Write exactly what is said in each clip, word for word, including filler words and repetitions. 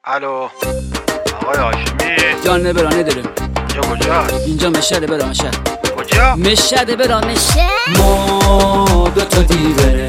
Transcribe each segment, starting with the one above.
الو آقای هاشمی جان برانه داریم. اینجا کجاست؟ اینجا مشهد برا مشهد. کجا؟ مشهد برا مشهد. ما دو تا دیوره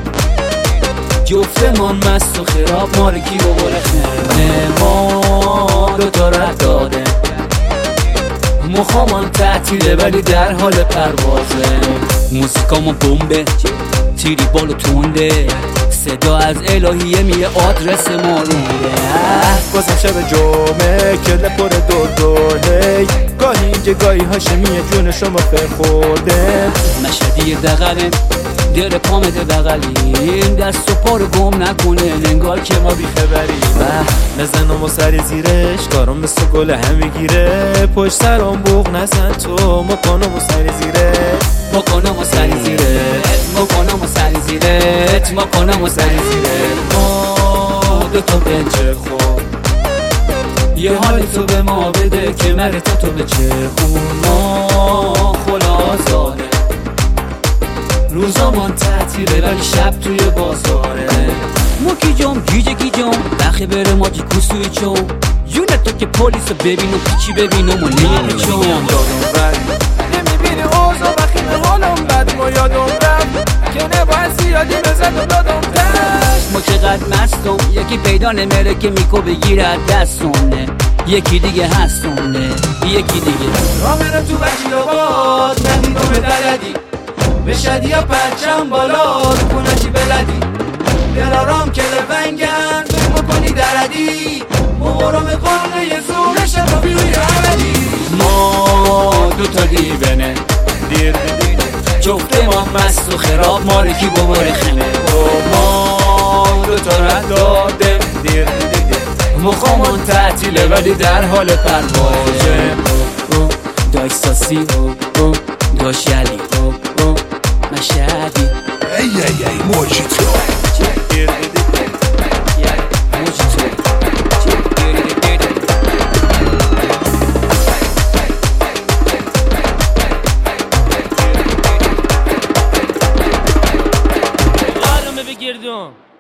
جفتمان مست و خراب مالکی و برخنه. ما دو تا رد داده مخامان تعطیله ولی در حال پروازه. موسیقامون بمبه تیری بالو تونده صدا از الهیه میه آدرس ما رونده. بازم شب جمعه کله پر دور دوله گاهی اینجا گاهی هاشمیه جون شما فر خورده. مشهدی دقله دل پامده بغلیم دست و پا رو گم نکنه انگار که ما بیخبریم. نزنم و سری زیرش کارم مثل گل هم بگیره پشت سرم بوق نزن تو مکنم و سری زیرش مکنم و سری زیرت مکنم و سری زیرت مکنم و سری زیرت. ما دوتا بنچه خوب یه حالی تو به ما بده که مره تا تو به چه خون. ما خلاصانه روزامان تعطیله ولی شب توی بازاره. ما گیجم گیجه گیجم بخی بره ماجی کسوی چون یونه تو که پولیس رو ببین و پیچی ببینم و نمیچون یادم بر نمیبینی اوزا بخی به حالم بد ما یادم رفت که نباید زیادی بزد و دادم دست. ما چقدر مستم یکی پیدا نمیره که میکو بگیره دستونه یکی دیگه هستونه یکی دیگه را میرم تو بچی آباد ندیدم به دردی مشهدی یا پرچم بالا رو کنشی بلدی دلارام که لفنگن بگو کنی دردی مبارم قانه یه زورش رو بیوی عملی. ما دوتا دیوانه دیر دیر جفته ما مست و خراب مالکی بباره خمه. ما دوتا رد داده دیر دیر مخامان تعطیله ولی در حال پروازه. داش ساسی داش یلی مشهدی ای ای ای موجیتو دیر دیر بگردم